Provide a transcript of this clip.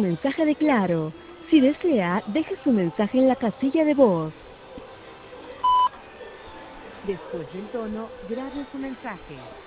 mensaje de Claro. Si desea, deje su mensaje en la casilla de voz. Después del tono, grabe su mensaje.